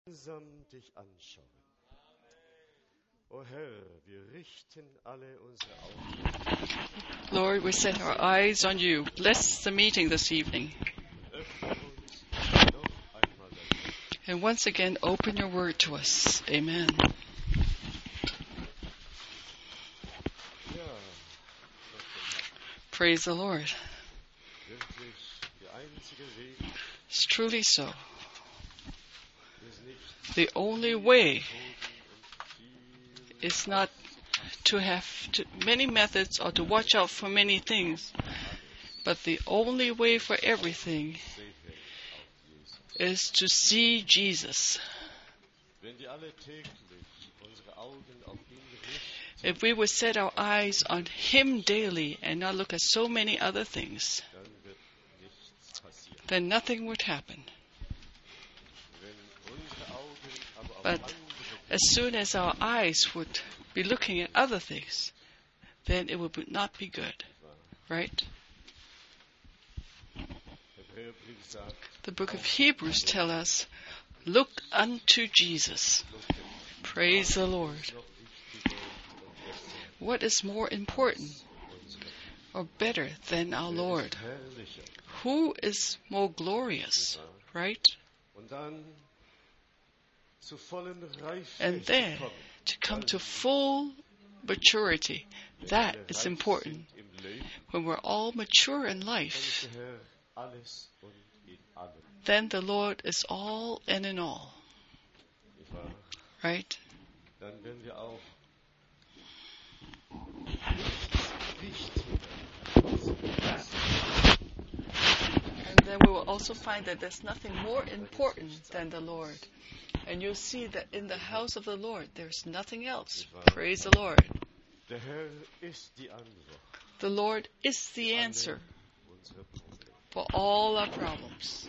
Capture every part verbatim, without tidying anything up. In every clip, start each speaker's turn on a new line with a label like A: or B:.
A: gemeinsam dich anschauen. O Herr, wir richten alle unsere Augen.
B: Lord, we set our eyes on you. Bless the meeting this evening.
A: Öffne uns noch einmal dein Wort.
B: And once again, open your word to us. Amen.
A: Ja,
B: Praise the Lord.
A: wirklich der einzige Weg
B: It's truly so.
A: ist nicht
B: The only way
A: Methoden und viel
B: is not to have to, many methods or to watch out for many things, but the only way for everything
A: Sehen auf Jesus.
B: is to see Jesus.
A: Wenn wir alle täglich unsere Augen auf ihn gerichtet,
B: If we would set our eyes on Him daily and not look at so many other things,
A: dann wird nichts passieren.
B: then nothing would happen.
A: Wenn unsere Augen aber auf
B: But
A: andere
B: as soon as our eyes would be looking at other things, then it would not be good, right?
A: Hebräerbrief sagt,
B: The book of Hebrews tell us, look unto Jesus. Praise the Lord.
A: noch wichtiger und besser
B: What is more important or better than our Lord?
A: herrlicher.
B: Who is more glorious, right?
A: Und dann zu vollen Reife
B: And
A: zu
B: then
A: kommen.
B: to come to full maturity, that
A: Wenn wir
B: is
A: reif
B: important.
A: sind im Leben,
B: When we're all mature in
A: dann
B: life,
A: ist der Herr alles und in allem.
B: then the Lord is all and in all,
A: Nicht wahr?
B: right?
A: Dann werden wir auch nichts wichtiger als
B: And then we will also find that there's nothing more important than the Lord. And you'll see that in the house of the Lord, there's nothing else. Praise the Lord.
A: der Herr ist die Antwort
B: The Lord is the
A: auf alle
B: answer
A: unsere Probleme.
B: for all our problems.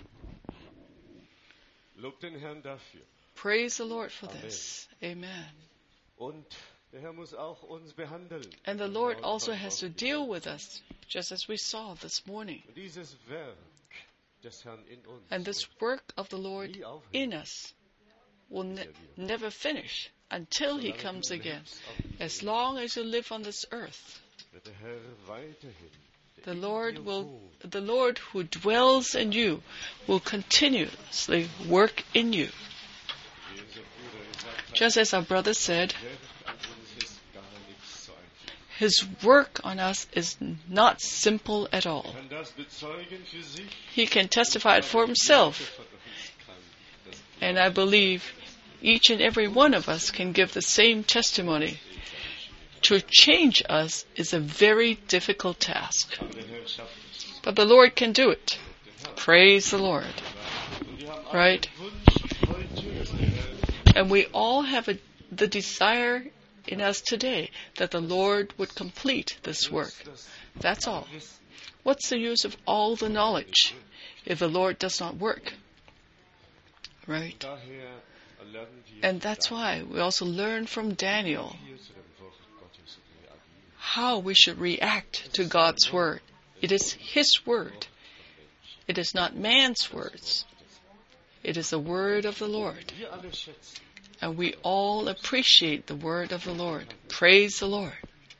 A: Lob den Herrn dafür.
B: Praise the Lord for this. Amen.
A: Und der Herr muss auch uns behandeln.
B: And the Lord also has to deal with us, just as we saw this morning.
A: Und dieses Werk des Herrn in uns
B: And this work of the Lord
A: nie aufhört.
B: in us will ne- never finish until He comes again. As long as you live on this earth,
A: wird der Herr weiterhin
B: the Lord will, the Lord who dwells in you will continuously work in you.
A: wie unser Bruder gesagt hat,
B: Just as our brother said,
A: Werk an uns ist gar nicht so einfach.
B: His work on us is not simple at all.
A: Er kann das bezeugen für sich.
B: He can testify it for himself.
A: Jeder von uns kann das
B: And I believe each and every one of us can give the same testimony. To change us is a very difficult task.
A: Aber der Herr schafft es.
B: But the Lord can do it. Praise the Lord.
A: Und wir haben
B: Right.
A: einen Wunsch heute, dass der Herr
B: And we all have a, the desire in us today that the Lord would complete this work.
A: das
B: That's all.
A: Wissen.
B: What's the use of all the knowledge if the Lord does not work? Right?
A: Daher lernen wir
B: And that's why we also learn from Daniel
A: hier zu dem Wort Gottes reagieren.
B: how we should react to God's word. It is His word. It is not man's words. It is the word of the Lord.
A: Wir alle schätzen
B: And we all appreciate the word of the Lord. Praise the Lord.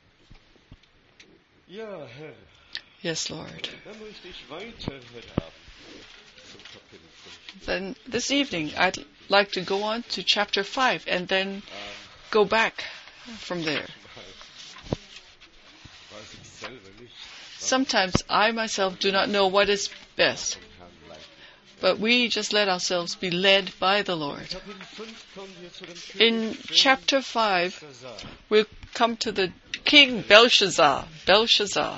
A: Ja, Herr,
B: Yes, Lord.
A: dann möchte ich weiter heute Abend zum Kapitel fünf.
B: Then this evening I'd like to go on to chapter five and then go back from there.
A: Weiß ich selber nicht,
B: Sometimes I myself do not know what is best,
A: vom Herrn leiten.
B: but we just let ourselves be led by the Lord.
A: Kapitel fünf kommen wir zu dem
B: In
A: König
B: chapter five,
A: Belshazzar.
B: we'll come to the King Belshazzar. Belshazzar.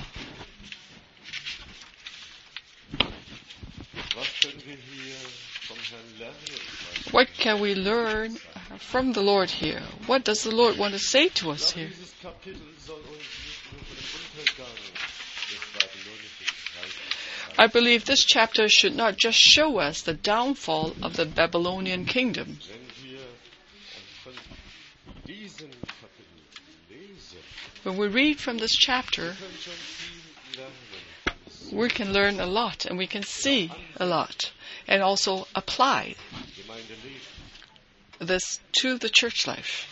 A: Was können wir hier vom Herrn lernen?
B: What can we learn from the Lord here? What does the Lord want to say to us
A: Ich glaube,
B: here?
A: dieses Kapitel soll uns nicht nur von dem Untergang des babylonischen Reiches
B: I believe this chapter should not just show us the downfall of the Babylonian kingdom.
A: Wenn wir von diesem Kapitel lesen,
B: When we read from this chapter,
A: können wir schon viel lernen.
B: we can learn a lot and we can see a lot and also apply
A: Gemeinde lebt.
B: this to the church life.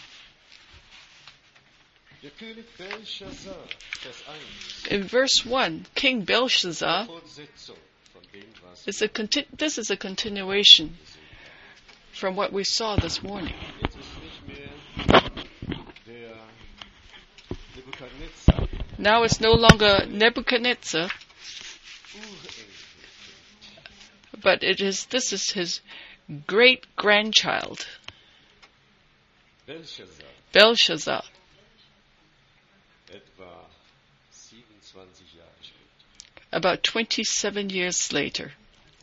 A: Der König Belshazzar, Vers eins,
B: In verse one, King Belshazzar
A: Fortsetzung von dem, was
B: is a conti- this is a continuation from what we saw this morning.
A: jetzt ist nicht mehr der Nebukadnezar,
B: Now it's no longer Nebuchadnezzar,
A: Urenkel,
B: but it is this is his great grandchild,
A: Belshazzar,
B: Belshazzar,
A: etwa siebenundzwanzig Jahre später.
B: about twenty-seven years later.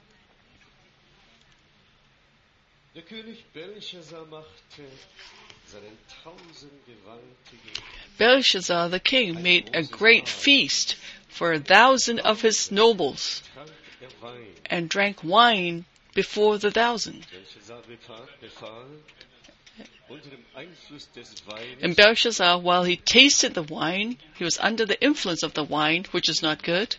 A: Der König Belshazzar machte seinen tausendgewaltigen
B: Belshazzar the king made a great feast for a thousand of his nobles
A: Trank er Wein.
B: and drank wine before the thousand.
A: Belshazzar befahl, befahl unter dem Einfluss des Weines
B: And Belshazzar, while he tasted the wine, he was under the influence of the wine, which is not good.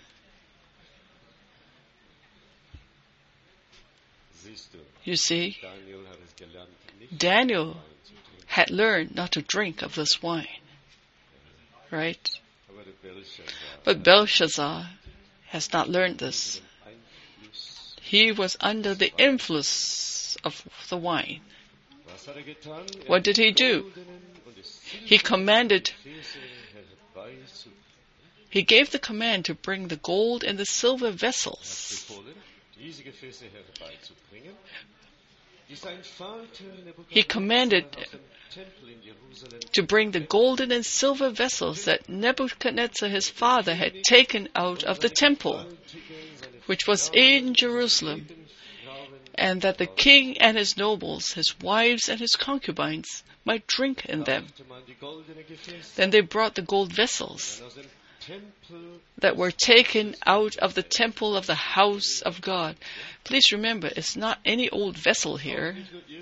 A: siehst du,
B: You see,
A: Daniel hat es gelernt, nicht
B: Daniel
A: Wein zu trinken.
B: had learned not to drink of this wine. Right?
A: Aber der Belshazzar
B: But Belshazzar has not learned this.
A: Einfluss.
B: He was under the influence of the wine.
A: Was hat er getan? Er
B: What did he
A: hat die
B: do?
A: goldenen und die
B: He
A: silbernen
B: commanded,
A: Gefäße herbeizubringen.
B: he gave the command to bring the gold and the silver
A: Er hat
B: vessels.
A: befohlen, diese Gefäße herbeizubringen, die sein Vater
B: He commanded
A: Nebukadnezar aus dem Tempel in Jerusalem
B: to bring the golden and silver vessels that Nebuchadnezzar his father had taken out of the temple, which was in Jerusalem, and that the king and his nobles, his wives and his concubines, might drink in them. Then they brought the gold vessels that were taken out of the temple of the house of God. Please remember, it's not any old vessel here,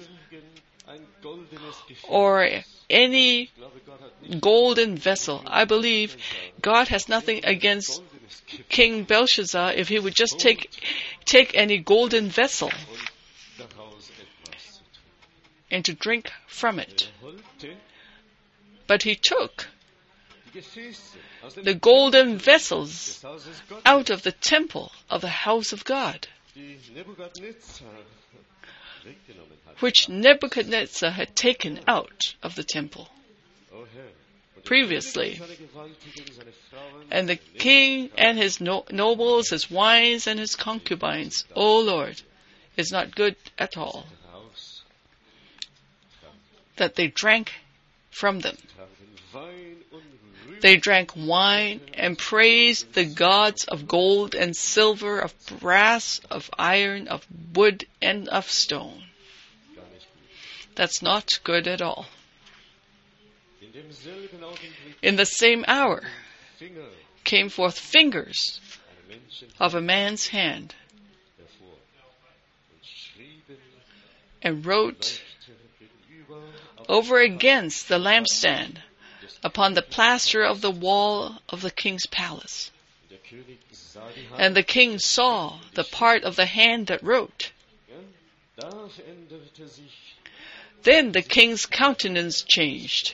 B: or any golden vessel. I believe God has nothing against King Belshazzar if he would just take take any golden vessel and to drink from it. But he took the golden vessels out of the temple of the house of God, which Nebuchadnezzar had taken out of the temple previously. And the king and his no- nobles, his wives and his concubines, O Lord, is not good at all that they drank from them. They drank wine and praised the gods of gold and silver, of brass, of iron, of wood, and of stone. That's not good at all. In the same hour came forth fingers of a man's hand and wrote over against the lampstand upon the plaster of the wall of the king's palace. And the king saw the part of the hand that wrote. Then the king's countenance changed.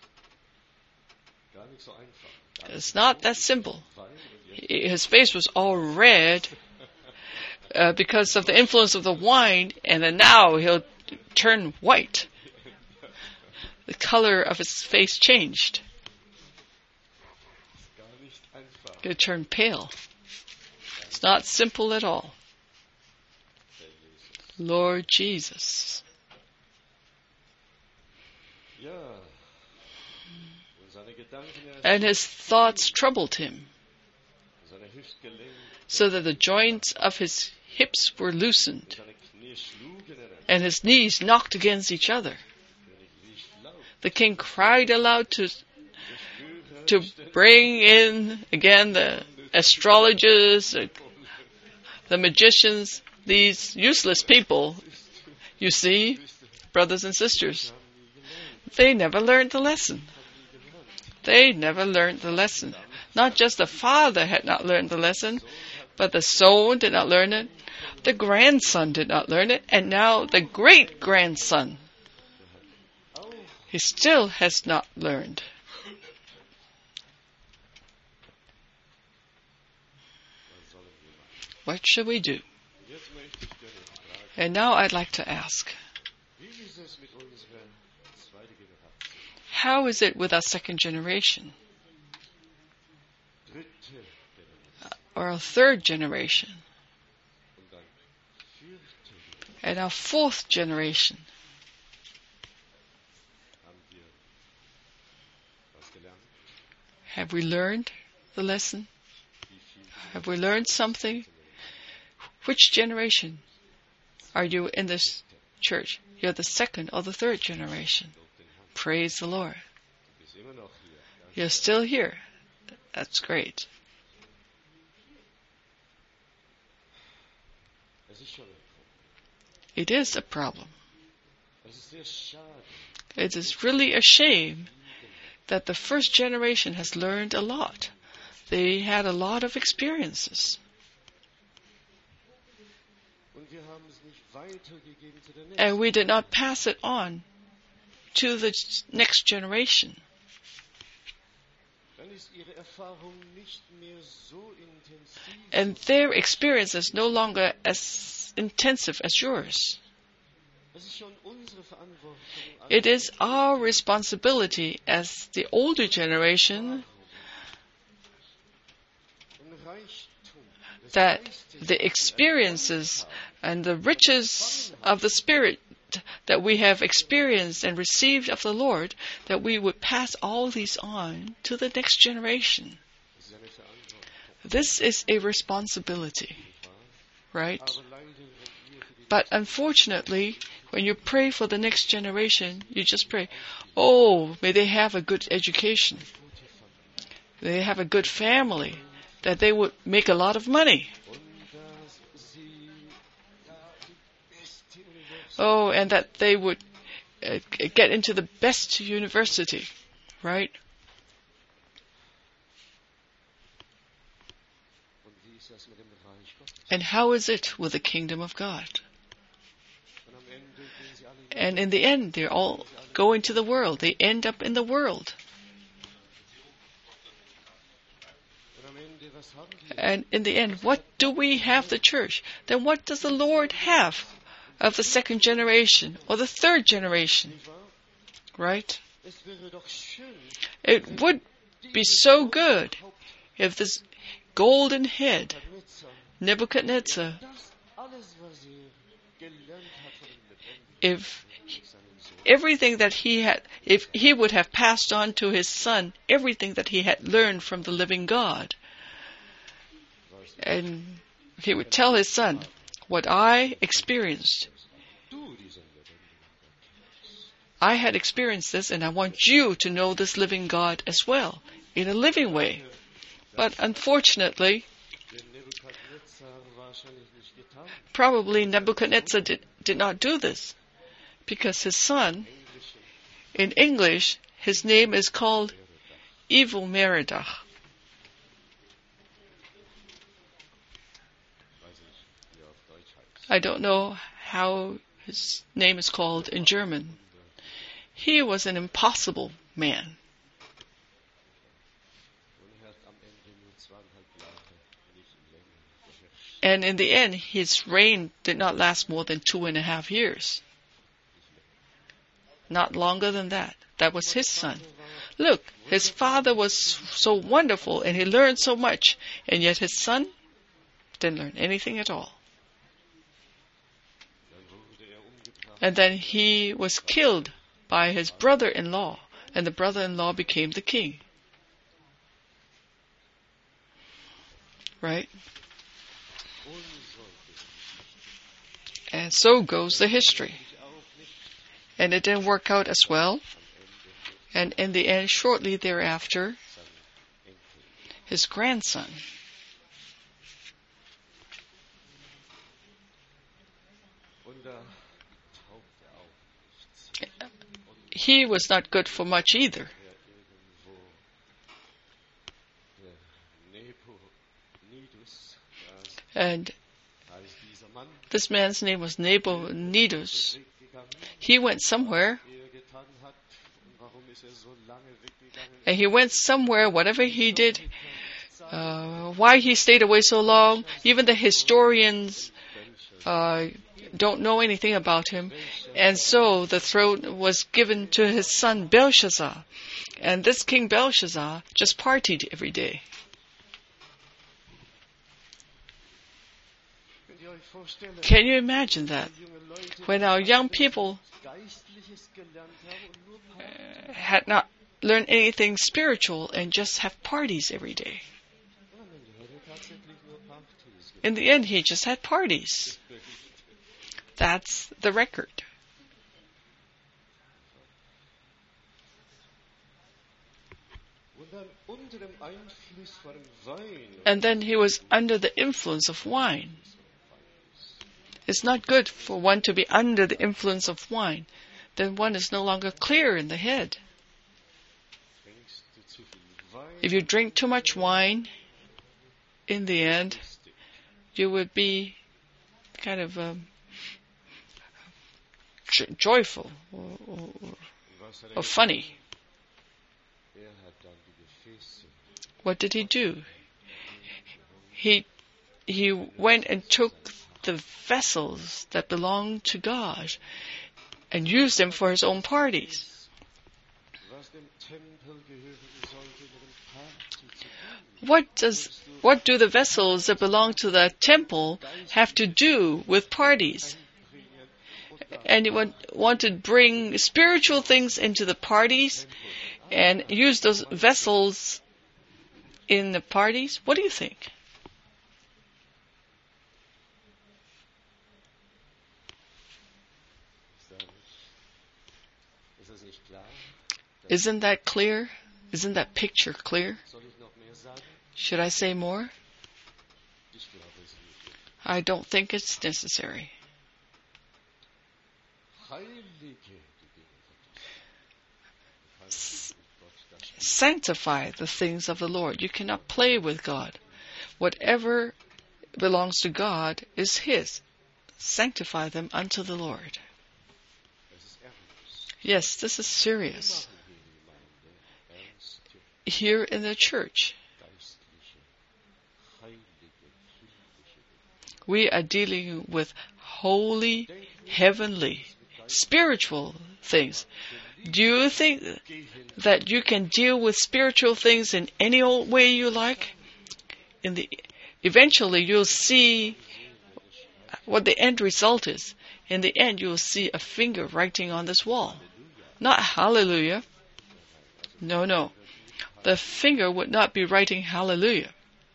B: It's not that simple. His face was all red uh, because of the influence of the wine, and then now he'll turn white. The color of his face changed. He'll turn pale. It's not simple at all. Lord Jesus. And his thoughts troubled him, so that the joints of his hips were loosened, and his knees knocked against each other. The king cried aloud to, to bring in again the astrologers, the magicians, these useless people. You see, brothers and sisters, they never learned the lesson. They never learned the lesson. Not just the father had not learned the lesson, but the son did not learn it, the grandson did not learn it, and now the great-grandson He still has not learned. What should we do? And now I'd like to ask, how is it with our second generation? Or our third generation? And our fourth generation? Have we learned the lesson? Have we learned something? Which generation are you in this church? You're the second or the third generation. Praise the Lord. You're still here. That's great. It is a problem. It is really a shame that the first generation has learned a lot. They had a lot of experiences. And we did not pass it on to the next generation. And their experience is no longer as intensive as yours. It is our responsibility as the older generation that the experiences and the riches of the Spirit that we have experienced and received of the Lord, that we would pass all these on to the next generation. This is a responsibility, right? But unfortunately, when you pray for the next generation, you just pray, oh, may they have a good education. They have a good family, that they would make a lot of money. Oh, and that they would uh, get into the best university, right? And how is it with the kingdom of God? And in the end, they all go into the world. They end up in the world. And in the end, what do we have the church? Then what does the Lord have of the second generation or the third generation? Right? It would be so good if this golden head, Nebuchadnezzar, if everything that he had, if he would have passed on to his son everything that he had learned from the living God, and he would tell his son, what I experienced, I had experienced this, and I want you to know this living God as well, in a living way. But unfortunately, probably Nebuchadnezzar did, did not do this, because his son, in English, his name is called Evil Merodach. I don't know how his name is called in German. He was an impossible man. And in the end, his reign did not last more than two and a half years. Not longer than that. That was his son. Look, his father was so wonderful and he learned so much, and yet his son didn't learn anything at all. And then he was killed by his brother-in-law, and the brother-in-law became the king. Right? And so goes the history. And it didn't work out as well. And in the end, shortly thereafter, his grandson, he was not good for much either. And this man's name was Nabonidus. He went somewhere And he went somewhere, whatever he did, uh, why he stayed away so long, even the historians uh, don't know anything about him. And so the throne was given to his son Belshazzar. And this King Belshazzar just partied every day. Can you imagine that? When our young people uh, had not learned anything spiritual and just have parties every day. In the end, he just had parties. That's the record. And then he was under the influence of wine. It's not good for one to be under the influence of wine. Then one is no longer clear in the head. If you drink too much wine, in the end, you would be kind of um, j- joyful or, or, or funny. What did he do? He he went and took the vessels that belonged to God and used them for his own parties. What does what do the vessels that belong to the temple have to do with parties? And he want, want to bring spiritual things into the parties and use those vessels in the parties? What do you think? Isn't that clear? Isn't that picture clear? Should I say more? I don't think it's necessary. S- sanctify the things of the Lord. You cannot play with God. Whatever belongs to God is His. Sanctify them unto the Lord. Yes, this is serious. Here in the church, we are dealing with holy, heavenly, spiritual things. Do you think that you can deal with spiritual things in any old way you like? In the eventually, you'll see what the end result is. In the end, you'll see a finger writing on this wall. Not hallelujah. No, no. The finger would not be writing hallelujah.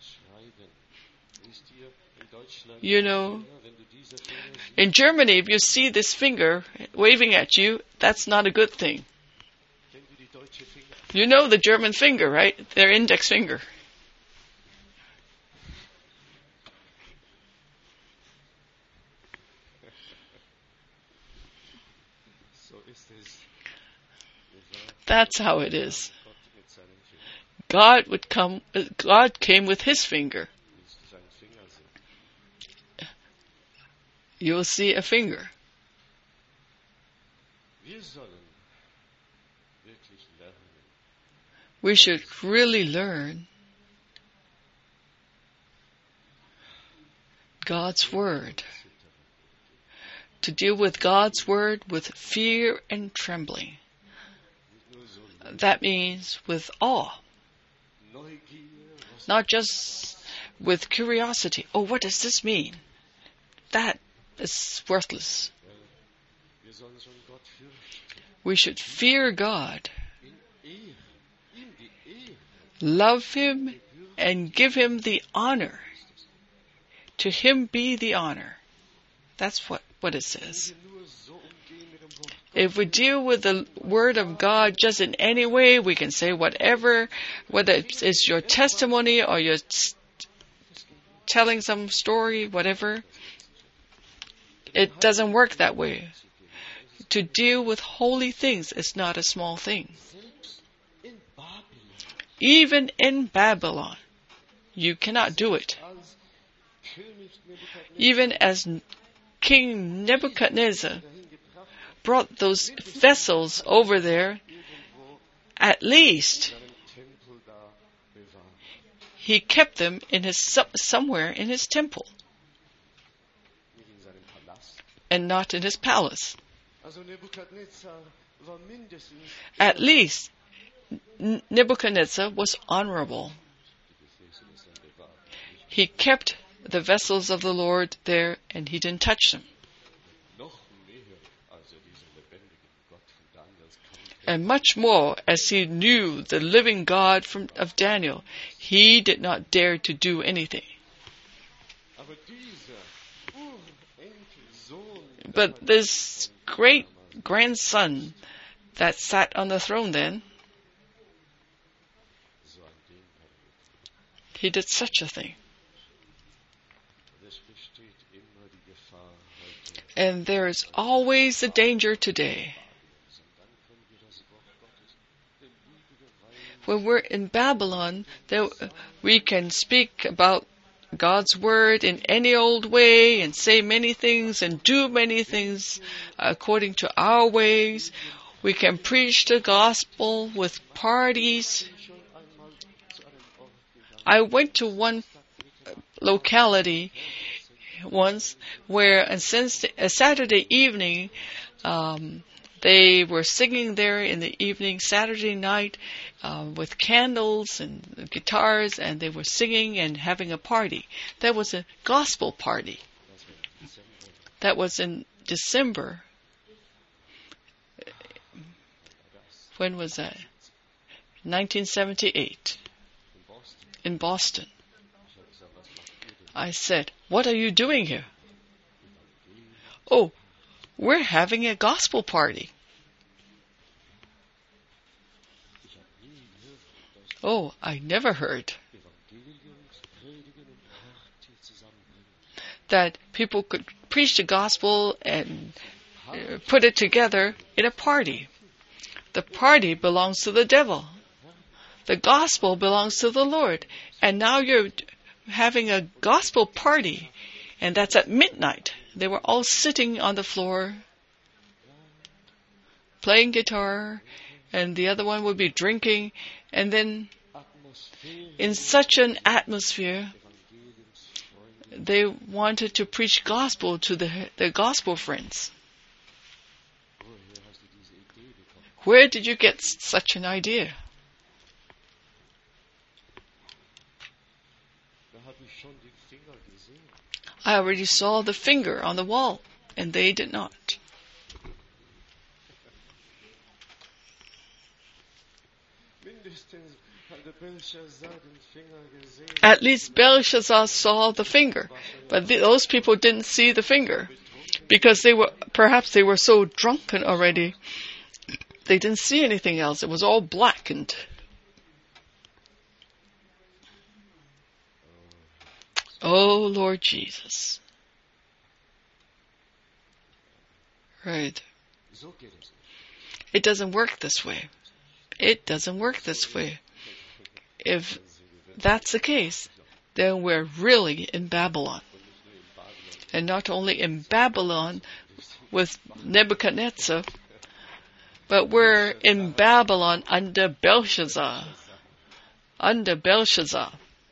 B: You know, in Germany, if you see this finger waving at you, that's not a good thing. You know the German finger, right? Their index finger. That's how it is. God would come, God came with His finger. You will see a finger. We should really learn God's Word. To deal with God's Word with fear and trembling. That means with awe. Not just with curiosity. Oh, what does this mean? That is worthless. We should fear God, love Him, and give Him the honor. To Him be the honor. That's what, what it says. If we deal with the Word of God just in any way, we can say whatever, whether it's your testimony or you're telling some story, whatever. It doesn't work that way. To deal with holy things is not a small thing. Even in Babylon, you cannot do it. Even as King Nebuchadnezzar brought those vessels over there, at least he kept them in his somewhere in his temple and not in his palace. At least Nebuchadnezzar was honorable. He kept the vessels of the Lord there and he didn't touch them. And much more, as he knew the living God from, of Daniel, he did not dare to do anything. But this great grandson that sat on the throne then, he did such a thing. And there is always a danger today. When we're in Babylon, there, we can speak about God's word in any old way and say many things and do many things according to our ways. We can preach the gospel with parties. I went to one locality once where on Saturday evening, um, they were singing there in the evening, Saturday night, uh, with candles and guitars, and they were singing and having a party. That was a gospel party. That was in December. When was that? nineteen seventy-eight. In Boston. I said, "What are you doing here?" "Oh, we're having a gospel party." Oh, I never heard that people could preach the gospel and uh, put it together in a party. The party belongs to the devil. The gospel belongs to the Lord. And now you're having a gospel party, and that's at midnight. They were all sitting on the floor, playing guitar, and the other one would be drinking, and then in such an atmosphere, they wanted to preach gospel to the, the gospel friends. Where did you get such an idea? I already saw the finger on the wall, and they did not. At least Belshazzar saw the finger, but the, those people didn't see the finger because they were perhaps they were so drunken already. They didn't see anything else. It was all blackened. Oh, Lord Jesus. Right. It doesn't work this way. It doesn't work this way. If that's the case, then we're really in Babylon. And not only in Babylon with Nebuchadnezzar, but we're in Babylon under Belshazzar. Under Belshazzar.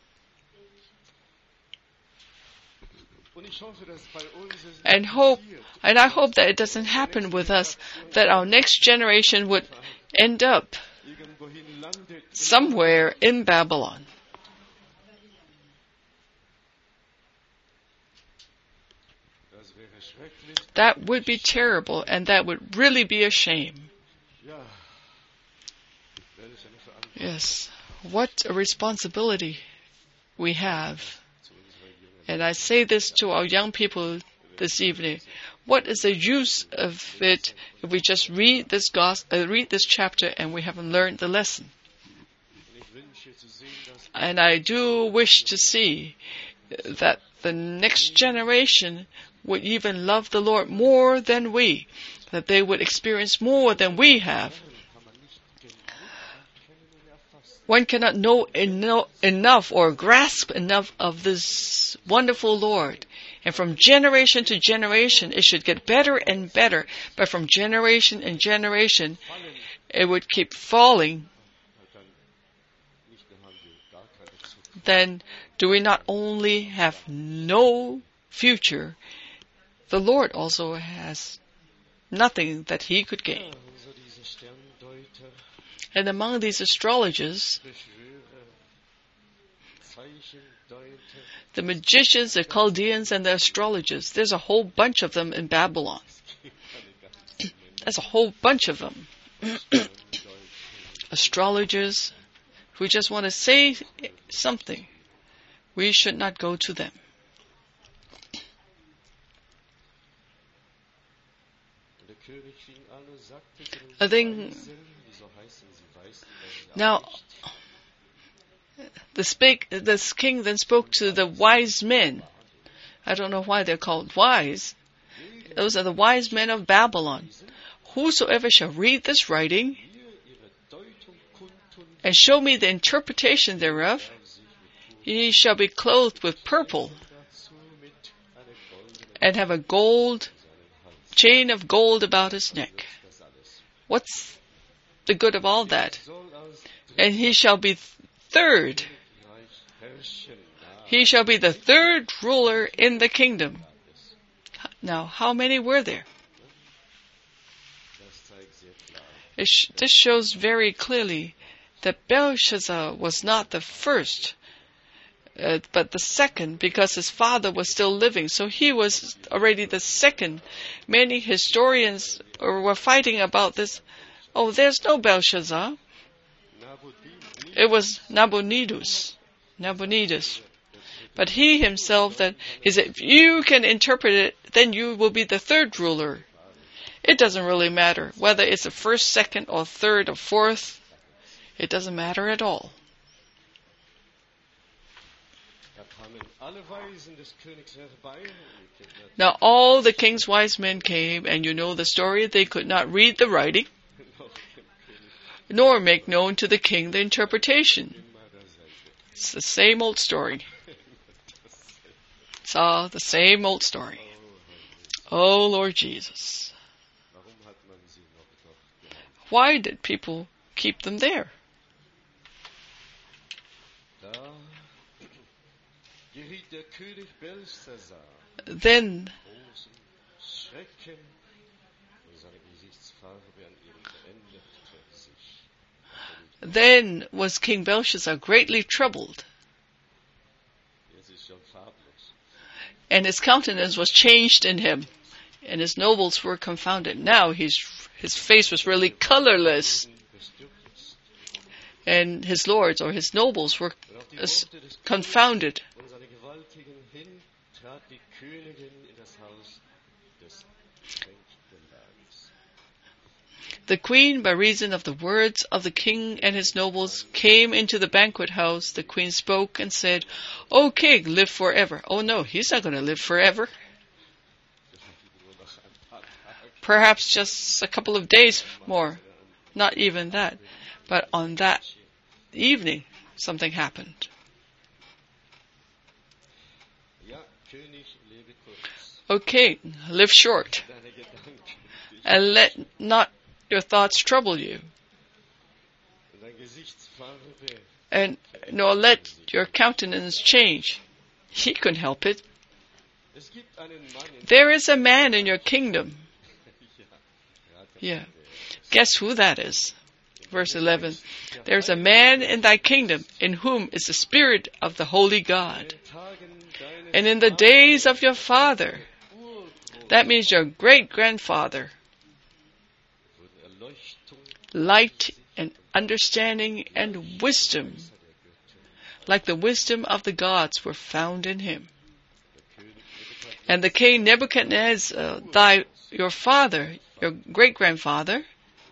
B: And hope, and I hope that it doesn't happen with us, that our next generation would end up somewhere in Babylon. That would be terrible, and that would really be a shame. Yes, what a responsibility we have. And I say this to our young people this evening. What is the use of it if we just read this gospel, uh, read this chapter and we haven't learned the lesson? And I do wish to see that the next generation would even love the Lord more than we, that they would experience more than we have. One cannot know eno- enough or grasp enough of this wonderful Lord. And from generation to generation, it should get better and better. But from generation and generation, it would keep falling then do we not only have no future, the Lord also has nothing that he could gain. And among these astrologers, the magicians, the Chaldeans, and the astrologers, there's a whole bunch of them in Babylon. There's a whole bunch of them. Astrologers who just want to say something. We should not go to them. I think now the speak, this king then spoke to the wise men. I don't know why they're called wise. Those are the wise men of Babylon. Whosoever shall read this writing and show me the interpretation thereof, he shall be clothed with purple and have a gold chain of gold about his neck. What's the good of all that? And he shall be third. He shall be the third ruler in the kingdom. Now, how many were there? It sh- this shows very clearly that Belshazzar was not the first, uh, but the second, because his father was still living. So he was already the second. Many historians were fighting about this. Oh, there's no Belshazzar. It was Nabonidus. Nabonidus. But he himself, that he said, if you can interpret it, then you will be the third ruler. It doesn't really matter whether it's the first, second, or third, or fourth. It doesn't matter at all. Now all the king's wise men came, and you know the story. They could not read the writing, nor make known to the king the interpretation. It's the same old story. It's all the same old story. Oh, Lord Jesus. Why did people keep them there? Then Then was King Belshazzar greatly troubled, and his countenance was changed in him, and his nobles were confounded. Now he's, his face was really colorless, and his lords or his nobles were uh, confounded. The queen, by reason of the words of the king and his nobles, came into the banquet house. The queen spoke and said, O king, live forever. Oh no, he's not going to live forever. Perhaps just a couple of days more. Not even that. But on that evening, something happened. O king, live short, and let not your thoughts trouble you, and nor let your countenance change. He couldn't help it. There is a man in your kingdom. Yeah. Guess who that is? Verse eleven. There is a man in thy kingdom in whom is the spirit of the holy God. And in the days of your father, that means your great-grandfather, light and understanding and wisdom, like the wisdom of the gods, were found in him. And the king Nebuchadnezzar, uh, thy your father, your great-grandfather,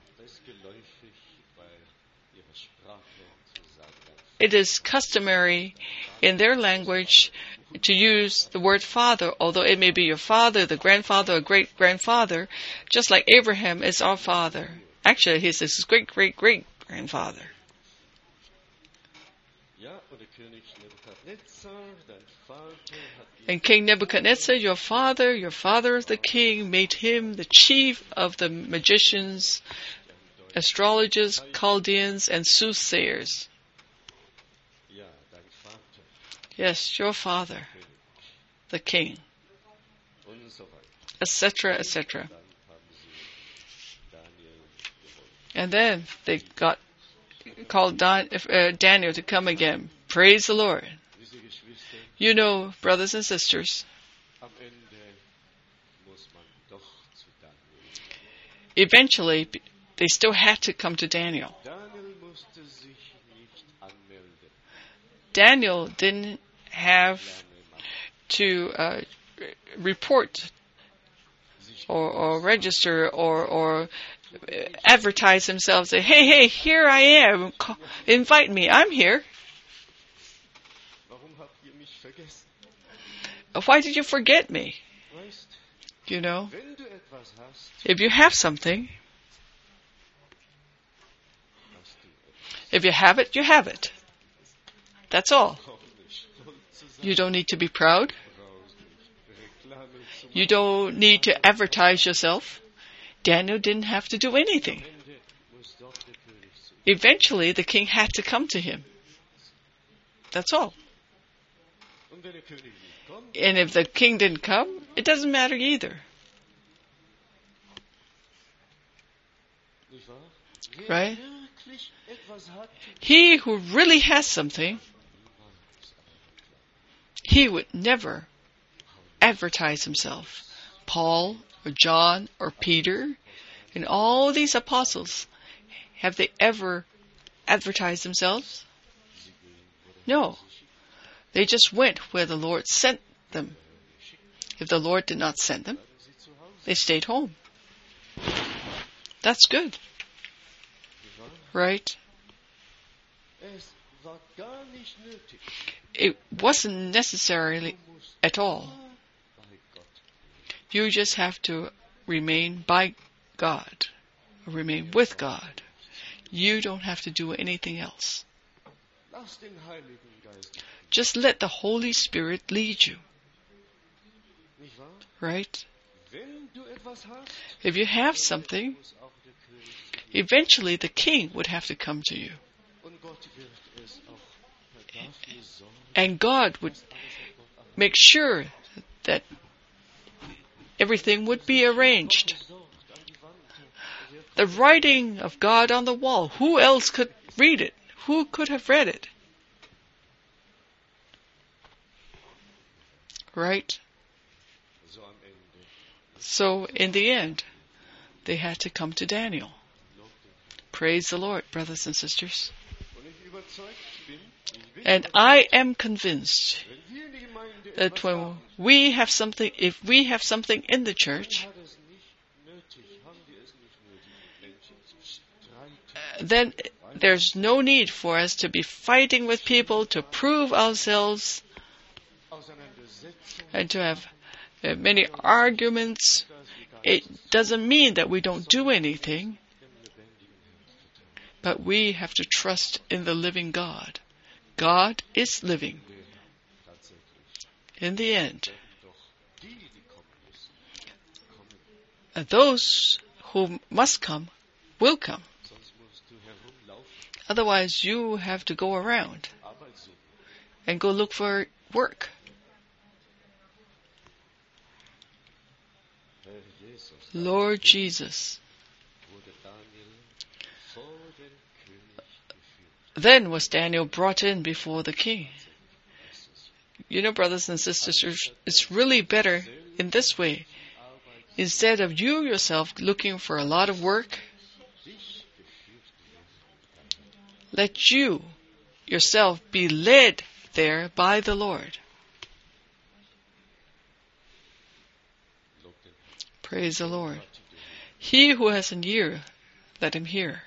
B: it is customary in their language to use the word father, although it may be your father, the grandfather, or great-grandfather, just like Abraham is our father. Actually, he's his great-great-great-grandfather. And King Nebuchadnezzar, your father, your father the king, made him the chief of the magicians, astrologers, Chaldeans, and soothsayers. Yes, your father, the king,
A: und so weiter.
B: et cetera, et cetera.
A: Dann haben sie Daniel geholt.
B: And then they got called Don, uh, Daniel to come again. Praise the Lord.
A: Diese Geschwister,
B: You know, brothers and sisters,
A: am Ende muss man doch zu Daniel.
B: eventually they still had to come to Daniel.
A: Daniel musste sich nicht anmelden.
B: Daniel didn't have to uh, report or, or register or, or advertise himself. Say, hey, hey, here I am. Call, invite me. I'm here.
A: Warum habt ihr mich vergessen?
B: Why did you forget me?
A: Weißt,
B: You know,
A: wenn du etwas hast,
B: if you have something,
A: hast du etwas.
B: if you have it, you have it. That's all.
A: Brauch nicht stolz zu sein,
B: You don't need to be proud.
A: brauchst nicht Reklame zu machen.
B: You don't need to advertise yourself. Daniel didn't have to do anything.
A: Am Ende muss doch der König zu ihm.
B: Eventually, the king had to come to him. That's all.
A: Und wenn der König nicht kommt,
B: And if the king didn't come, it doesn't matter either.
A: nicht wahr? Wer
B: Right?
A: wirklich etwas hat,
B: He who really has something, he would never advertise himself. Paul or John or Peter and all these apostles, have they ever advertised themselves? No. They just went where the Lord sent them. If the Lord did not send them, they stayed home. That's good,
A: nicht wahr?
B: right?
A: Es war gar nicht nötig.
B: It wasn't necessarily
A: Du musst
B: at all.
A: nur bei Gott.
B: You just have to remain by God, or remain with God. You don't have to do anything else.
A: Lass den Heiligen Geist,
B: Just let the Holy Spirit lead you,
A: nicht wahr?
B: right?
A: Wenn du etwas hast,
B: If you have something,
A: muss auch der König zu dir.
B: eventually the king would have to come to you.
A: Und Gott wird es auch dafür sorgen,
B: And God would
A: dass alles an Gott abhängt.
B: make sure that everything would be arranged.
A: Besorgt an die Wand. Wer
B: The writing of God on the wall, who else could read it? Who could have read it? Right?
A: so am Ende
B: So in the end, they had to come to Daniel.
A: lobt den Herrn.
B: Praise the Lord, brothers and sisters.
A: Und ich überzeugt bin, ich bin
B: And I am convinced
A: wenn wir in der Gemeinde
B: that
A: etwas
B: when
A: haben,
B: we have something, if we have something in the church,
A: hat es nicht nötig, haben wir es nicht nötig, mit Menschen zu streiten.
B: then there's no need for us to be fighting with people to prove ourselves
A: Auseinandersetzungen,
B: and to have uh, many arguments.
A: dass wir gar
B: It doesn't mean that we don't do anything,
A: dem lebendigen Herrn vertrauen.
B: but we have to trust in the living God. God is living.
A: Denn tatsächlich
B: In the end,
A: werden doch die, die kommen müssen, kommen.
B: uh, those who must come will come.
A: Sonst musst du herumlaufen,
B: Otherwise, you have to go around
A: Arbeit suchen.
B: and go look for work.
A: Herr Jesus,
B: Lord Jesus.
A: wurde Daniel vor den König geführt.
B: Then was Daniel brought in before the king.
A: Das ist
B: You know, brothers and sisters, it's really better in this way.
A: Arbeit,
B: Instead of you yourself looking for a lot of work,
A: dich geführt werden.
B: let you yourself be led there by the Lord.
A: Lob den Herrn.
B: Praise the Lord.
A: Gott, die du
B: He who has an ear, let him hear.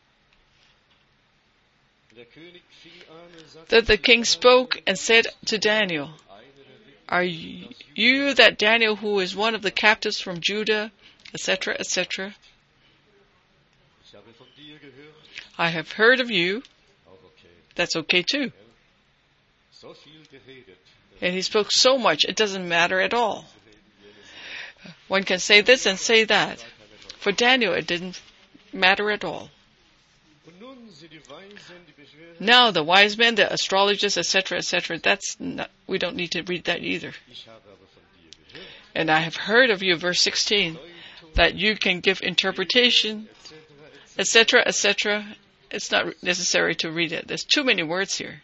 A: Der König fing an und sagte,
B: That the king spoke and said to Daniel,
A: einer der Richter,
B: Are you that Daniel who is one of the captives from Judah, et cetera, et cetera?
A: ich habe von dir gehört,
B: I have heard of you.
A: auch okay,
B: That's okay too.
A: so viel geredet,
B: And he spoke so much, it doesn't matter at all. One can say this and say that. For Daniel, it didn't matter at all. Now the wise men, the astrologers, et cetera, et cetera. That's not, we don't need to read that either. And I have heard of you, verse sixteen, that you can give interpretation, et cetera, et cetera. It's not necessary to read it. There's too many words here.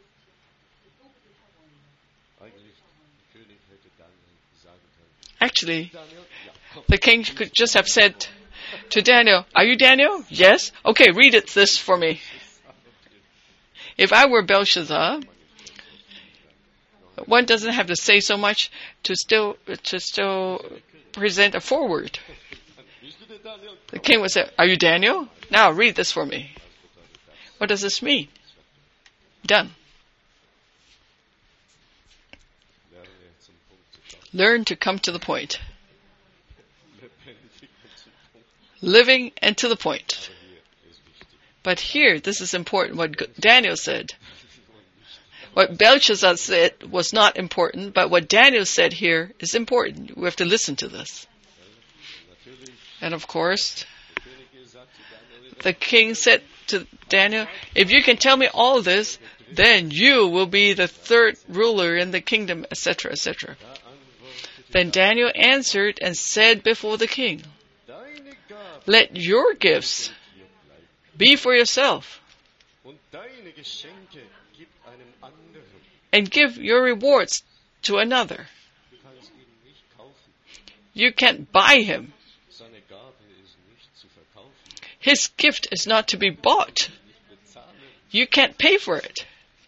B: Actually, the king could just have said to Daniel, "Are you Daniel?" "Yes." "Okay, read it this for me." If I were Belshazzar, one doesn't have to say so much to still to still present a foreword. The king would say, "Are you Daniel? Now read this for me." What does this mean? Done. Learn to come to the point. Living and to the point. But here, this is important, what Daniel said. What Belshazzar said was not important, but what Daniel said here is important. We have to listen to this. And of course, the king said to Daniel, "If you can tell me all of this, then you will be the third ruler in the kingdom," et cetera, et cetera. Then Daniel answered and said before the king, "Let your gifts be for yourself, and give your rewards to another." You can't buy him. His gift is not to be bought. You can't pay for it.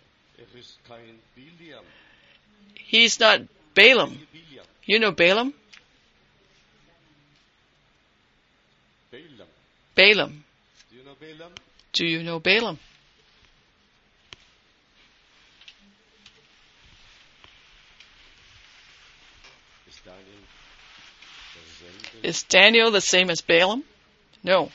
B: He's not Balaam. You know Balaam?
A: Balaam.
B: Balaam.
A: Do you know Balaam?
B: Do you know Balaam?
A: Is Daniel derselbe?
B: Is Daniel the same as Balaam? No.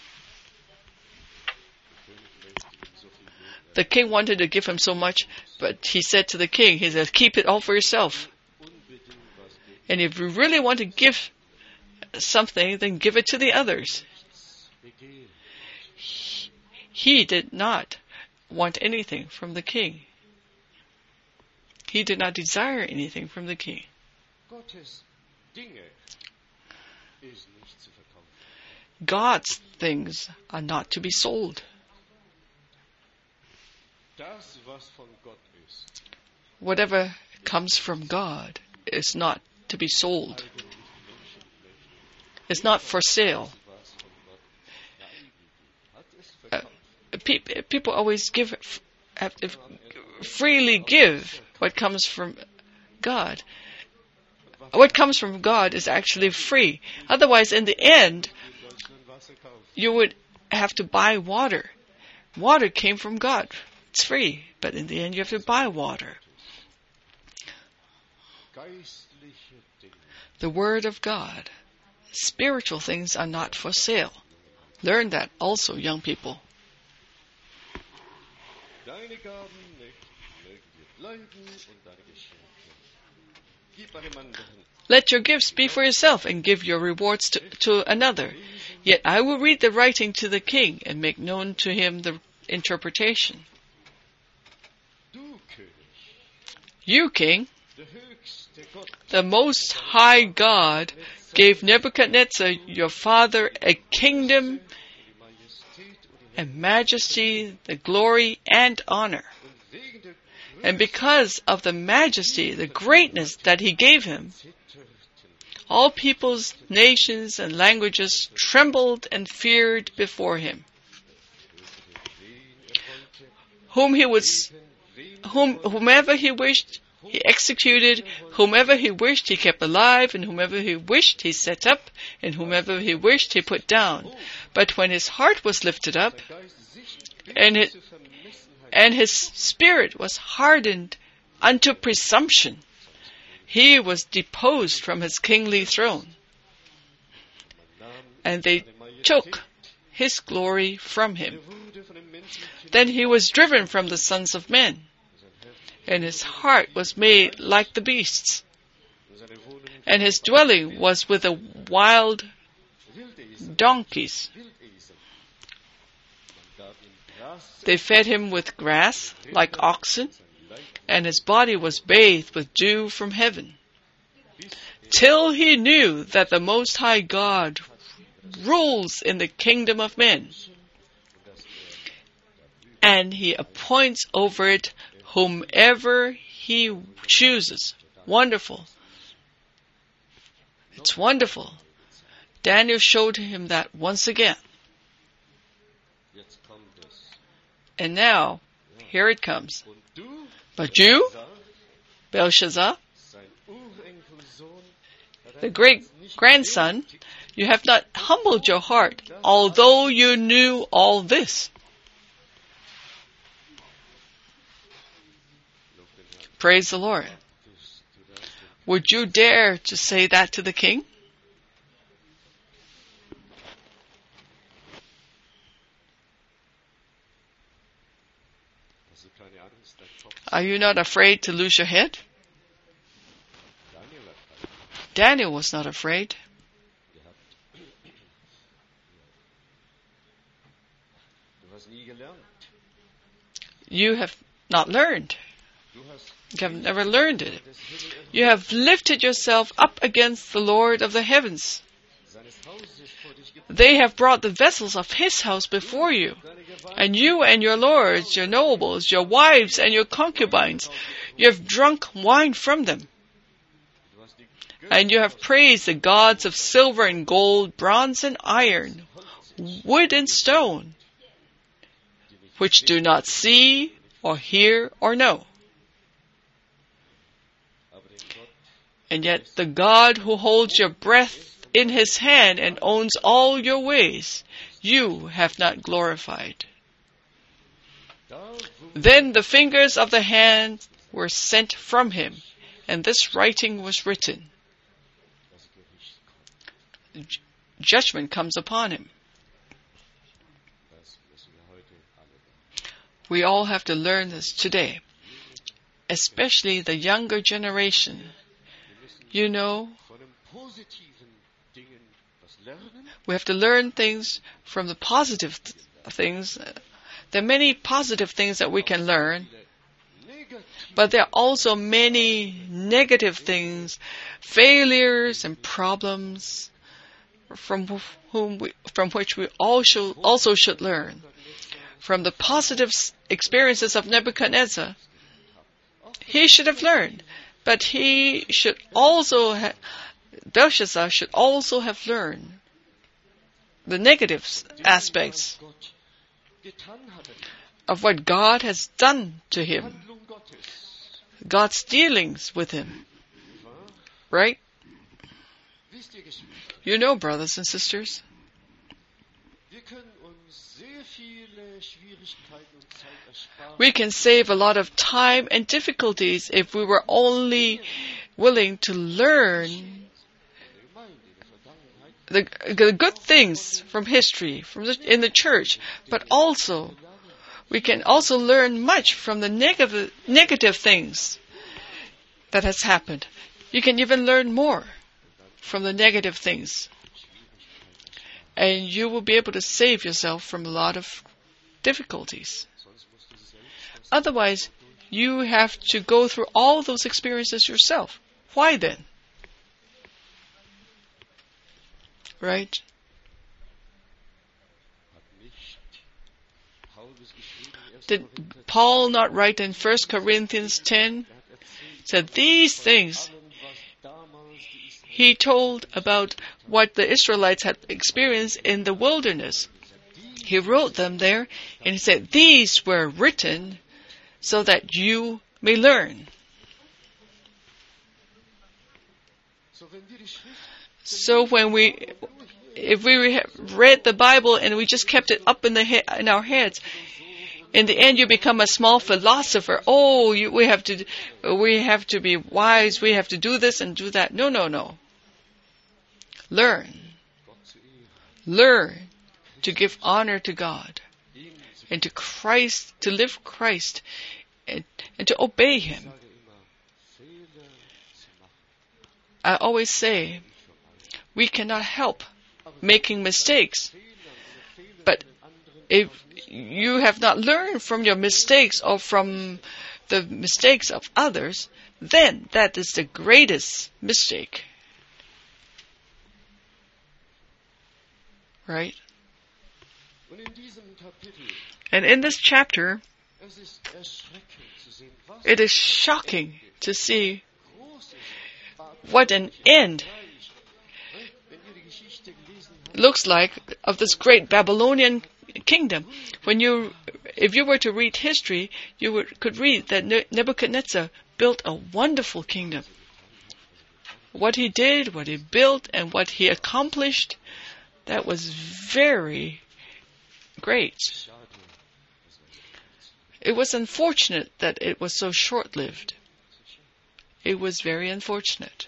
B: The king wanted to give him so much, but he said to the king, he said, "Keep it all for yourself. And if you really want to give something, then give it to the others." He, he did not want anything from the king. He did not desire anything from the king.
A: Gottes Dinge ist nicht zu verkaufen.
B: God's things are not to be sold.
A: Das, was von Gott ist,
B: Whatever comes from God is not to be sold. It's not for sale.
A: was von Gott naiv hat es
B: Uh,
A: verkauft.
B: pe- people always give, have to freely give what comes from God. What comes from God is actually free. Otherwise, in the end,
A: In Deutschland Wasser kaufen.
B: you would have to buy water. Water came from God. It's free, but in the end, you have to buy water.
A: Geistliche Dinge.
B: The Word of God. Spiritual things are not for sale. Learn that also, young people.
A: Deine Gaben nicht mögen dir bleiben und deine Geschenke. Gib einem anderen.
B: Let your gifts be for yourself and give your rewards to, to another. Yet I will read the writing to the king and make known to him the interpretation.
A: Du König,
B: You, king,
A: der höchste Gott,
B: the most high God, gave Nebuchadnezzar, your father, a kingdom
A: die Majestät und die
B: and majesty, the glory and honor.
A: und wegen der
B: And because of the majesty, the greatness that he gave him,
A: zitterten,
B: all peoples, nations, and languages trembled and feared before him.
A: wen er wollte,
B: Whom he was,
A: wem
B: whom, whomever he wished, he executed. Whomever he wished, he kept alive. And whomever he wished, he set up. And whomever he wished, he put down. But when his heart was lifted up,
A: Geist sich
B: and it,
A: zu Vermessenheit
B: and his spirit was hardened unto presumption, he was deposed from his kingly throne.
A: nahm,
B: And they took his glory from him.
A: er wurde von den Menschen
B: Then he was driven from the sons of men, and his heart was made like the beasts,
A: und seine Wohnung
B: and his dwelling was with the wild
A: Wildesel,
B: donkeys.
A: Wildesel.
B: They fed him with grass, like oxen, and his body was bathed with dew from heaven, till he knew that the Most High God rules in the kingdom of men, and he appoints over it whomever he chooses. Wonderful. It's wonderful. Daniel showed him that once again. And now, here it comes. But you, Belshazzar, the great grandson, you have not humbled your heart, although you knew all this. Praise the Lord. Would you dare to say that to the king? Are you not afraid to lose your head? Daniel was not afraid. You have not learned. You have never learned it. You have lifted yourself up against the Lord of the heavens. They have brought the vessels of his house before you, and you and your lords, your nobles, your wives, and your concubines, you have drunk wine from them. And you have praised the gods of silver and gold, bronze and iron, wood and stone, which do not see or hear or know. And yet the God who holds your breath in his hand and owns all your ways, you have not glorified. Then the fingers of the hand were sent from him, and this writing was written. J- judgment comes upon him. We all have to learn this today, especially the younger generation. You know, we have to learn things from the positive th- things. There are many positive things that we can learn, but there are also many negative things, failures and problems from whom we, from which we also also should learn. From the positive experiences of Nebuchadnezzar, he should have learned, but he should also ha- Belshazzar should also have learned the negative aspects of what God has done to him, God's dealings with him. Right? You know, brothers and sisters, we can save a lot of time and difficulties if we were only willing to learn the, the good things from history, from the, in the church, but also we can also learn much from the negative negative things that has happened. You can even learn more from the negative things, and you will be able to save yourself from a lot of difficulties. Otherwise, you have to go through all those experiences yourself. Why then? Right? Did Paul not write in First Corinthians ten? Said these things he told about what the Israelites had experienced in the wilderness. He wrote them there, and he said, these were written so that you may learn. So when we, if we read the Bible and we just kept it up in the he- in our heads, in the end you become a small philosopher. Oh, you, we have to, we have to be wise. We have to do this and do that. No, no, no. Learn, learn to give honor to God and to Christ, to live Christ, and, and to obey Him. I always say, we cannot help making mistakes, but if you have not learned from your mistakes or from the mistakes of others, then that is the greatest mistake. Right? And in this chapter, it is shocking to see what an end looks like of this great Babylonian kingdom. When you, if you were to read history, you would, could read that Nebuchadnezzar built a wonderful kingdom. What he did, what he built, and what he accomplished, that was very great. It was unfortunate that it was so short-lived. It was very unfortunate.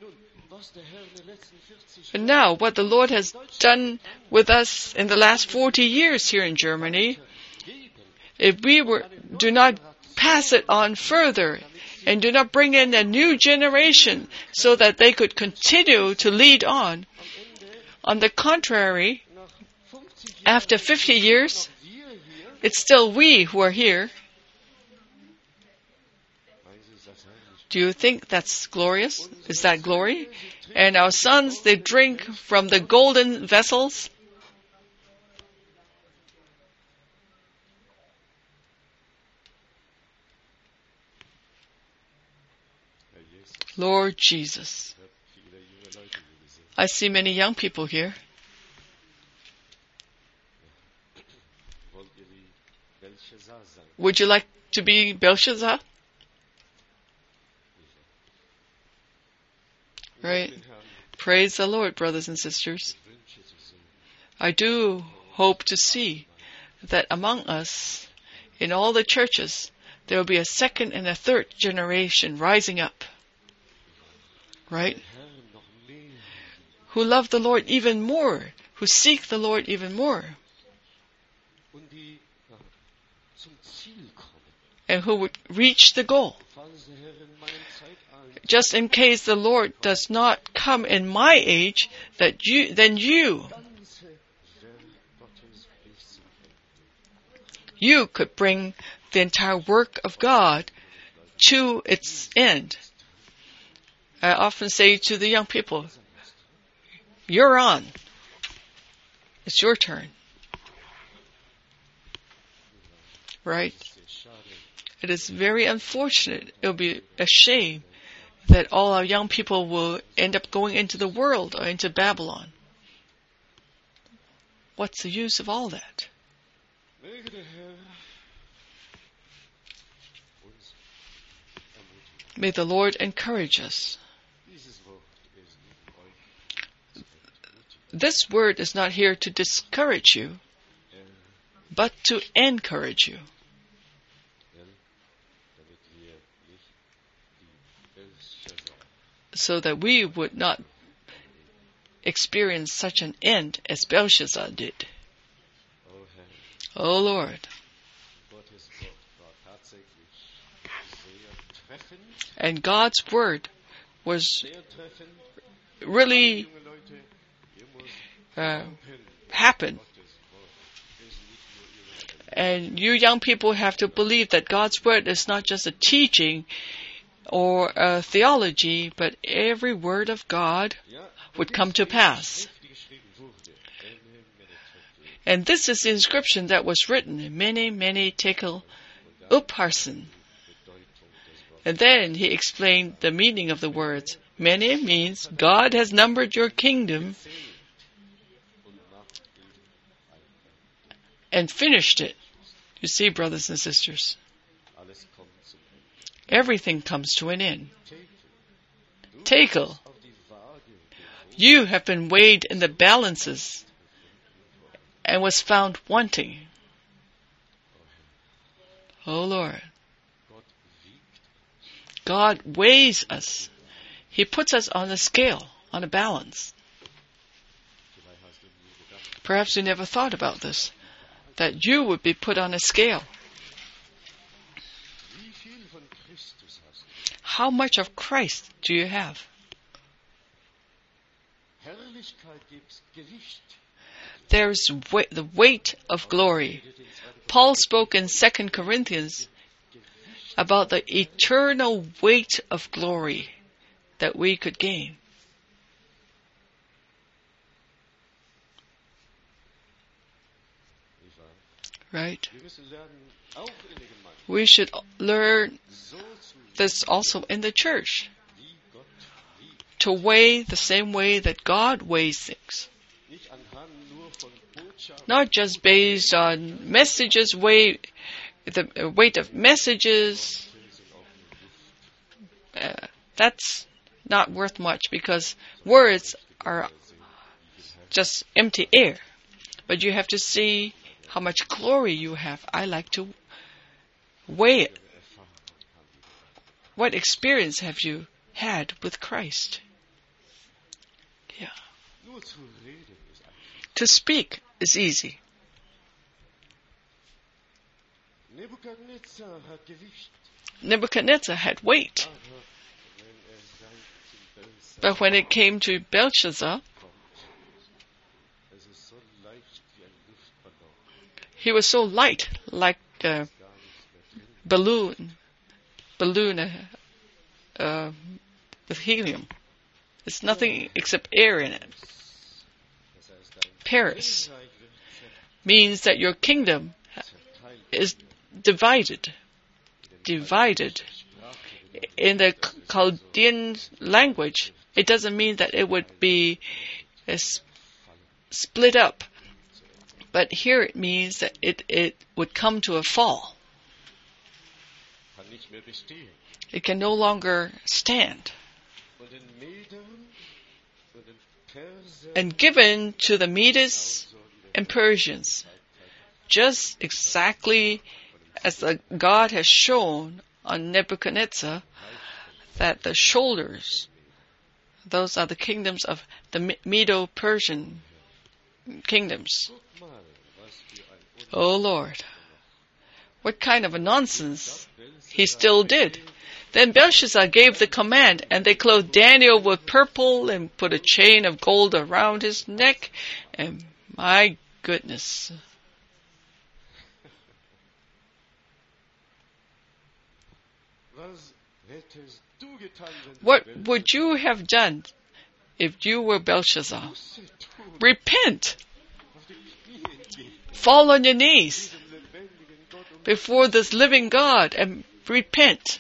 B: And now, what the Lord has done with us in the last forty years here in Germany, if we were, do not pass it on further and do not bring in a new generation so that they could continue to lead on, on the contrary, after fifty years, it's still we who are here. Do you think that's glorious? Is that glory? And our sons, they drink from the golden vessels? Lord Jesus. I see many young people here. Would you like to be Belshazzar? Right. Praise the Lord, brothers and sisters. I do hope to see that among us, in all the churches, there will be a second and a third generation rising up. Right? Who love the Lord even more, who seek the Lord even more, and who would reach the goal. Just in case the Lord does not come in my age, that you, then you, you could bring the entire work of God to its end. I often say to the young people, you're on. It's your turn. Right? It is very unfortunate. It will be a shame that all our young people will end up going into the world or into Babylon. What's the use of all that? May the Lord encourage us. This word is not here to discourage you, but to encourage you. So that we would not experience such an end as Belshazzar did. Oh Lord. And God's word was really uh, happened. And you young people have to believe that God's word is not just a teaching or a theology, but every word of God would come to pass. And this is the inscription that was written, Mene, Mene, Tekel, Upharsin. And then he explained the meaning of the words. Mene means God has numbered your kingdom and finished it. You see, brothers and sisters, everything comes to an end. Tekel, you have been weighed in the balances and was found wanting. Oh Lord. God weighs us. He puts us on a scale, on a balance. Perhaps you never thought about this, that you would be put on a scale. How much of Christ do you have? there's wa- the weight of glory. Paul spoke in Second Corinthians about the eternal weight of glory that we could gain. Right? We should learn this also in the church, to weigh the same way that God weighs things. Not just based on messages, weigh the weight of messages. Uh, that's not worth much, because words are just empty air. But you have to see how much glory you have. I like to weigh it. What experience have you had with Christ? Yeah. To speak is easy. Nebuchadnezzar had weight. But when it came to Belshazzar, he was so light, like a balloon, balloon uh, uh, with helium. There's nothing except air in it. Paris means that your kingdom is divided. Divided. In the Chaldean language, it doesn't mean that it would be uh, split up. But here it means that it, it would come to a fall. It can no longer stand. And given to the Medes and Persians, just exactly as the God has shown on Nebuchadnezzar, that the shoulders, those are the kingdoms of the Medo-Persian kingdoms. Oh Lord, what kind of a nonsense he still did. Then Belshazzar gave the command, and they clothed Daniel with purple and put a chain of gold around his neck. And my goodness. What would you have done if you were Belshazzar? Repent. Fall on your knees before this living God and repent.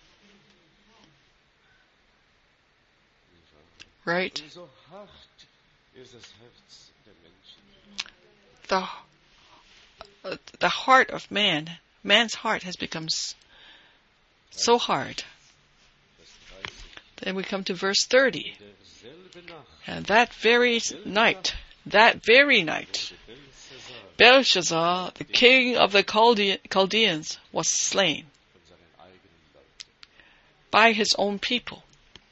B: Right? The, uh, the heart of man, man's heart has become s- so hard. Then we come to verse thirty. And that very night, that very night, Belshazzar, the king of the Chalde- Chaldeans, was slain by his own people.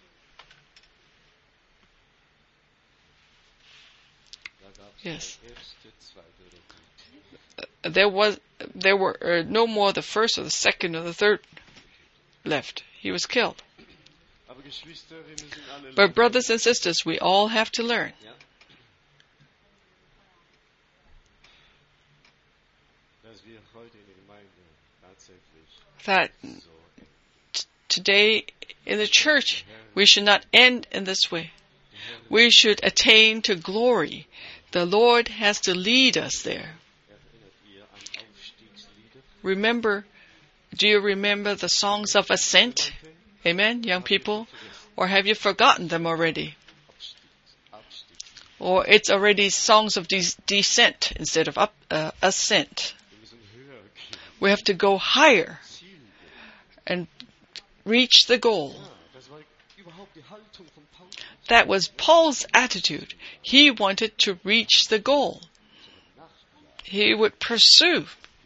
B: Yes. Uh, there was, there were uh, no more the first or the second or the third left. He was killed. But brothers and sisters, we all have to learn that t- today in the church we should not end in this way. We should attain to glory. The Lord has to lead us there. Remember, do you remember the songs of ascent? Amen, young people? Or have you forgotten them already? Or it's already songs of de- descent instead of up, uh, ascent. We have to go higher and reach the goal. That was Paul's attitude. He wanted to reach the goal. He would pursue.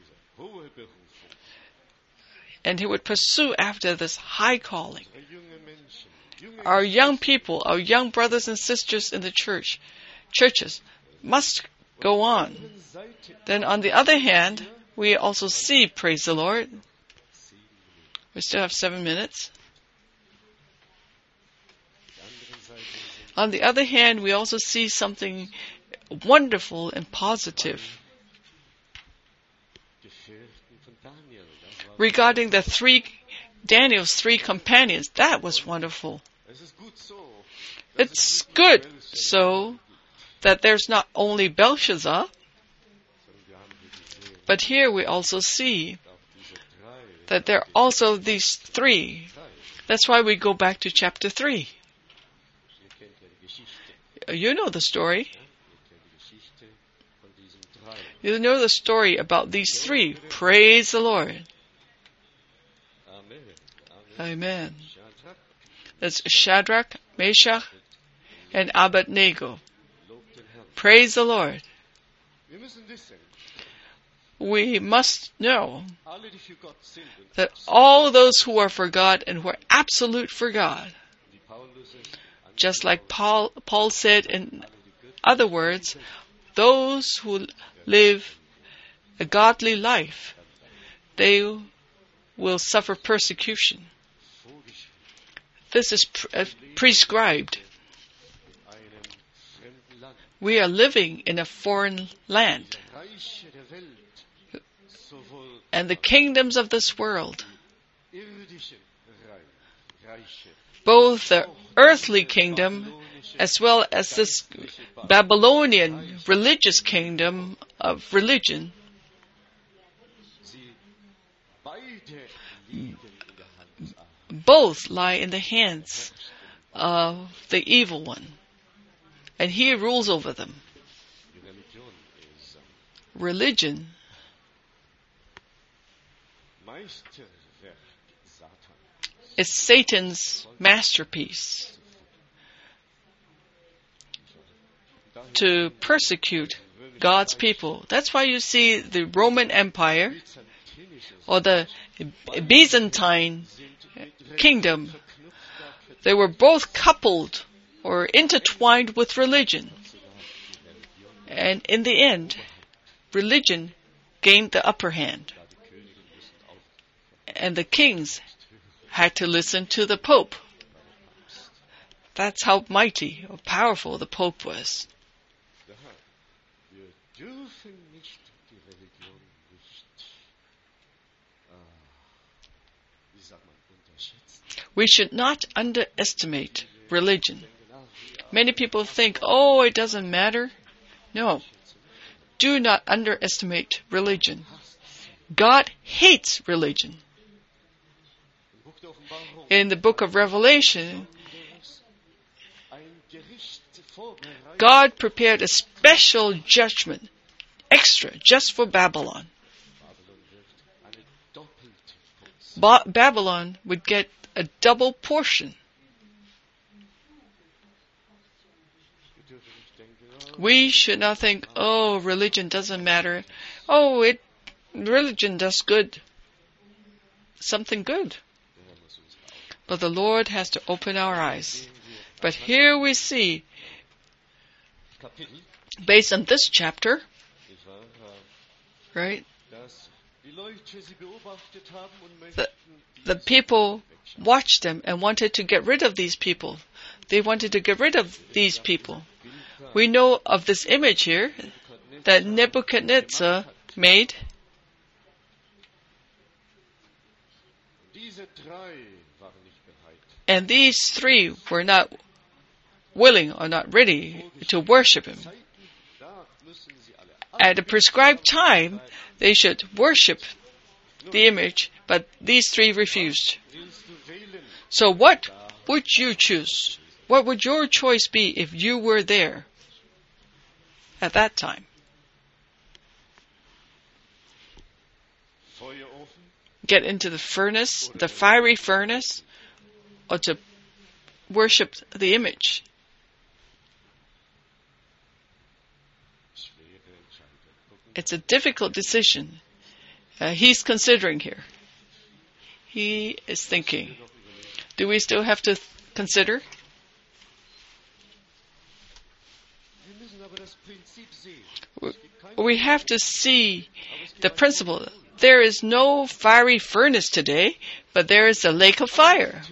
B: And he would pursue after this high calling. Our young people, our young brothers and sisters in the church, churches, must go on. Then on the other hand, we also see, praise the Lord, we still have seven minutes. On the other hand, we also see something wonderful and positive. Regarding the three, Daniel's three companions, that was wonderful. It's good so that there's not only Belshazzar, but here we also see that there are also these three. That's why we go back to chapter three. You know the story. You know the story about these three. Praise the Lord. Amen. That's Shadrach, Meshach, and Abednego. Praise the Lord. We must know that all those who are for God and who are absolute for God, just like Paul, Paul said in other words, those who live a godly life, they will suffer persecution. This is pre- uh, prescribed. We are living in a foreign land. And the kingdoms of this world, both the earthly kingdom as well as this Babylonian religious kingdom of religion, both lie in the hands of the evil one, and he rules over them. Religion is Satan's masterpiece to persecute God's people. That's why you see the Roman Empire or the Byzantine kingdom, they were both coupled or intertwined with religion. And in the end, religion gained the upper hand. And the kings had to listen to the Pope. That's how mighty or powerful the Pope was. We should not underestimate religion. Many people think, oh, it doesn't matter. No. Do not underestimate religion. God hates religion. In the book of Revelation, God prepared a special judgment, extra, just for Babylon. Ba- Babylon would get a double portion. We should not think, oh, religion doesn't matter. Oh, it religion does good. Something good. But the Lord has to open our eyes. But here we see, based on this chapter, right, the, the people watched them and wanted to get rid of these people. They wanted to get rid of these people. We know of this image here that Nebuchadnezzar made. And these three were not willing or not ready to worship him. At a prescribed time, they should worship the image, but these three refused. So what would you choose? What would your choice be if you were there at that time? Get into the furnace, the fiery furnace, or to worship the image? It's a difficult decision. Uh, he's considering here. He is thinking. Do we still have to th- consider? We have to see the principle. There is no fiery furnace today, but there is a lake of fire.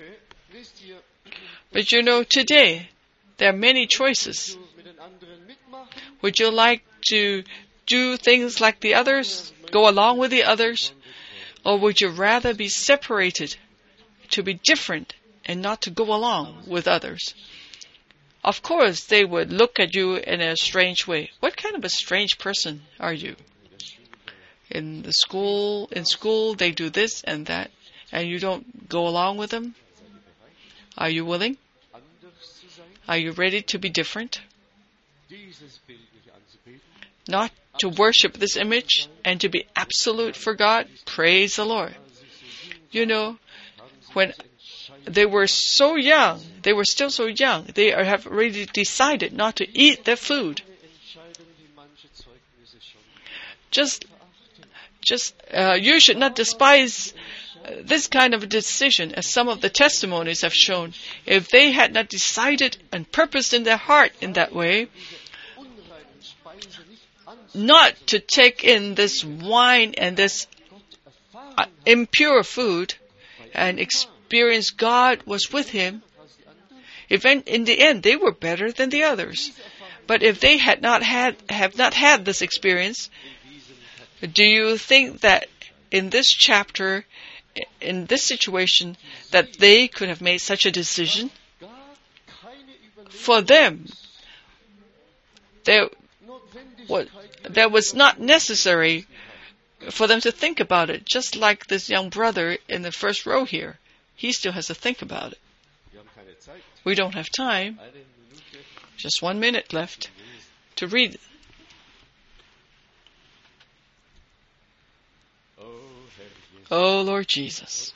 B: But you know, today, there are many choices. Would you like to do things like the others, go along with the others? Or would you rather be separated, to be different, and not to go along with others? Of course, they would look at you in a strange way. What kind of a strange person are you? In the school, in school, they do this and that, and you don't go along with them? Are you willing? Are you ready to be different? Not to worship this image and to be absolute for God? Praise the Lord. You know, when they were so young, they were still so young, they have already decided not to eat their food. Just, just, uh, you should not despise this kind of a decision, as some of the testimonies have shown. If they had not decided and purposed in their heart in that way, not to take in this wine and this uh, impure food and experience God was with him, if in, in the end they were better than the others. But if they had not had, have not had this experience, do you think that in this chapter, in this situation, that they could have made such a decision? For them, there, what, there was not necessary for them to think about it, just like this young brother in the first row here. He still has to think about it. We don't have time. Just one minute left to read. Oh, Lord Jesus.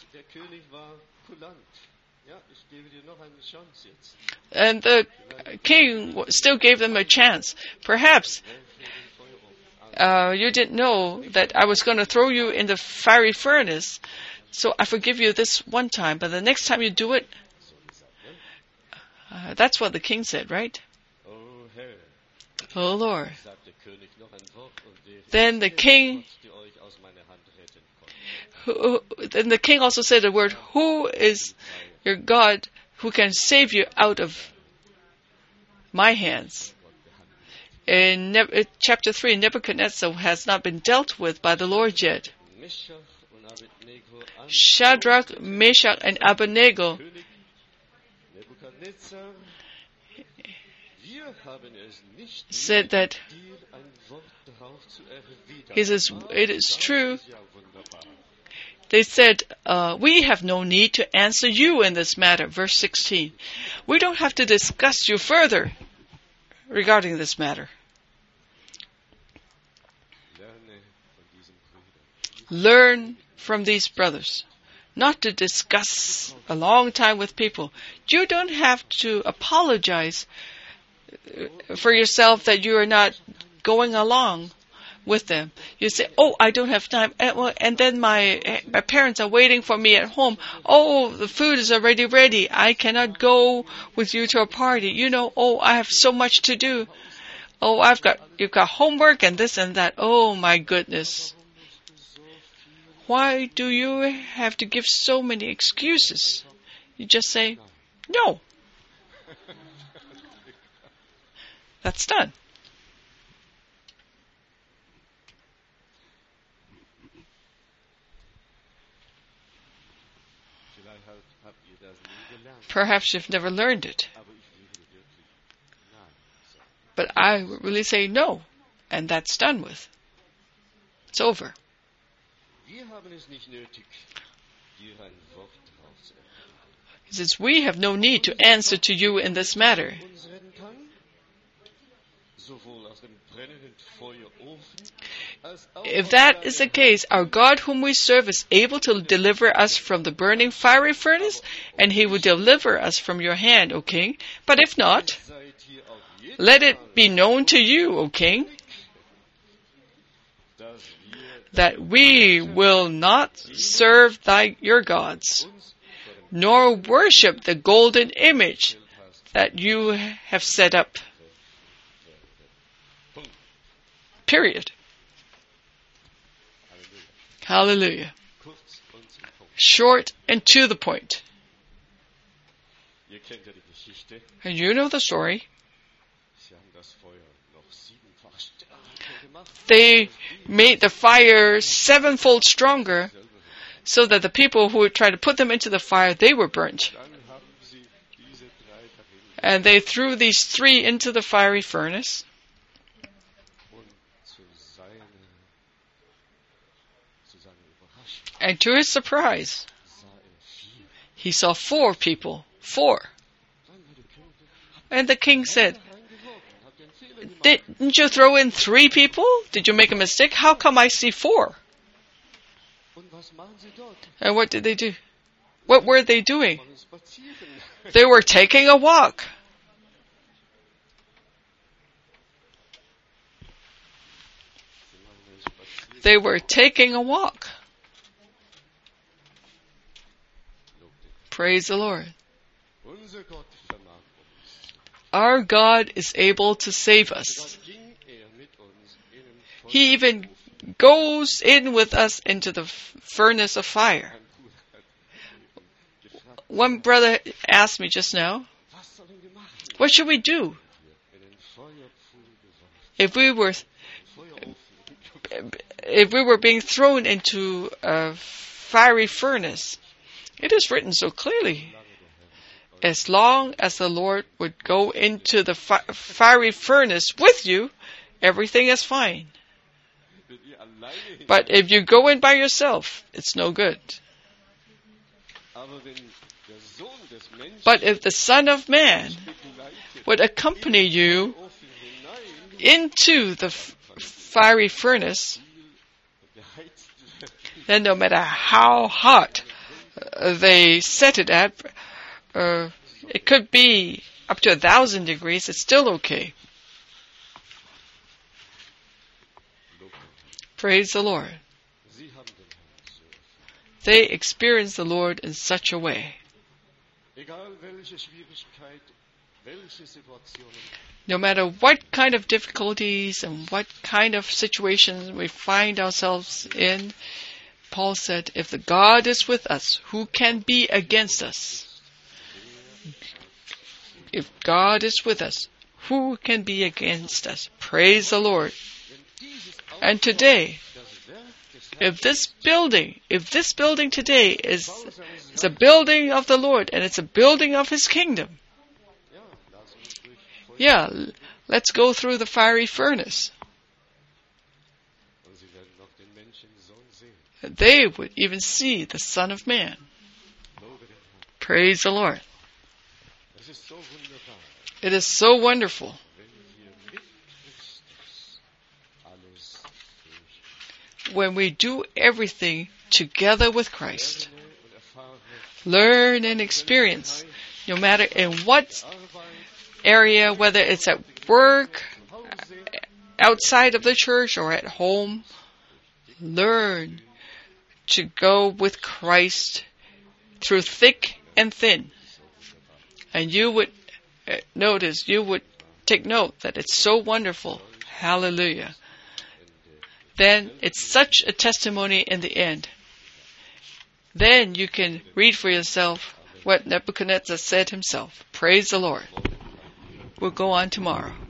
B: And the king still gave them a chance. Perhaps uh, you didn't know that I was going to throw you in the fiery furnace, so I forgive you this one time, but the next time you do it, uh, that's what the king said, right? Oh, Lord. Then the king Who, then the king also said the word, who is your God who can save you out of my hands? In ne- chapter three, Nebuchadnezzar has not been dealt with by the Lord yet. Shadrach, Meshach, and Abednego said that he says, it is true. They said, uh, we have no need to answer you in this matter. Verse sixteen. We don't have to discuss you further regarding this matter. Learn from these brothers not to discuss a long time with people. You don't have to apologize for yourself that you are not going along with them. You say, oh, I don't have time. And, well, and then my my parents are waiting for me at home. Oh, the food is already ready. I cannot go with you to a party. You know, oh, I have so much to do. Oh, I've got, you've got homework and this and that. Oh, my goodness. Why do you have to give so many excuses? You just say, no. That's done. Perhaps you've never learned it. But I really say no, and that's done with. It's over. He says, we have no need to answer to you in this matter. If that is the case, our God whom we serve is able to deliver us from the burning fiery furnace, and he will deliver us from your hand, O king. But if not, let it be known to you, O king, that we will not serve thy your gods, nor worship the golden image that you have set up. Period. Hallelujah. Short and to the point. And you know the story. They made the fire sevenfold stronger, so that the people who would try to put them into the fire, they were burnt. And they threw these three into the fiery furnace. And to his surprise, he saw four people. Four. And the king said, "Didn't you throw in three people? Did you make a mistake? How come I see four?" And what did they do? What were they doing? They were taking a walk. They were taking a walk. Praise the Lord. Our God is able to save us. He even goes in with us into the furnace of fire. One brother asked me just now, what should we do if we were if we were being thrown into a fiery furnace? It is written so clearly, as long as the Lord would go into the fi- fiery furnace with you, everything is fine. But if you go in by yourself, it's no good. But if the Son of Man would accompany you into the f- fiery furnace, then no matter how hot uh, they set it at, uh, it could be up to a thousand degrees, it's still okay. Praise the Lord. They experience the Lord in such a way. No matter what kind of difficulties and what kind of situations we find ourselves in, Paul said, if the God is with us, who can be against us? If God is with us, who can be against us? Praise the Lord. And today, if this building, if this building today is, is a building of the Lord, and it's a building of His kingdom, yeah, let's go through the fiery furnace. They would even see the Son of Man. Praise the Lord. It is so wonderful. When we do everything together with Christ, learn and experience, no matter in what area, whether it's at work, outside of the church, or at home, learn to go with Christ through thick and thin. And you would uh, notice, you would take note that it's so wonderful. Hallelujah. Then it's such a testimony in the end. Then you can read for yourself what Nebuchadnezzar said himself. Praise the Lord. We'll go on tomorrow.